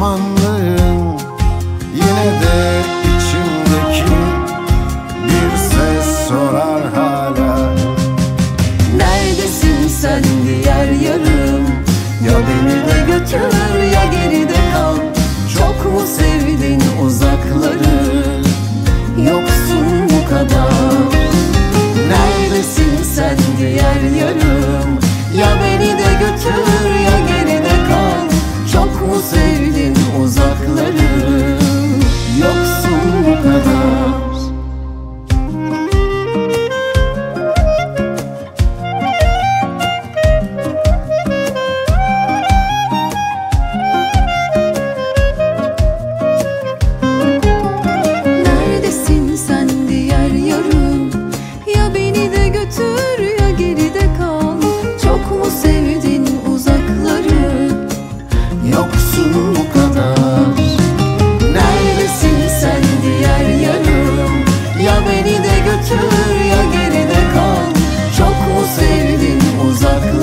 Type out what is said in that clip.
pişmanlığın, yine de içimdeki bir ses sorar hala. Neredesin sen diğer yarım? Ya beni de götür ya geride kal. Çok mu sevdin uzakları, yoksun bu kadar? Neredesin sen diğer yarım? Ya beni de götür ya geride kal. Çok mu sevdin uzakları, yoksun bu kadar? Neredesin sen diğer yarım? Ya beni de götür ya geride kal. Çok mu sevdin uzakları, yoksun bu kadar? Neredesin sen diğer yarım? Ya beni de götür ya geride kal. Çok mu sevdin uzakları?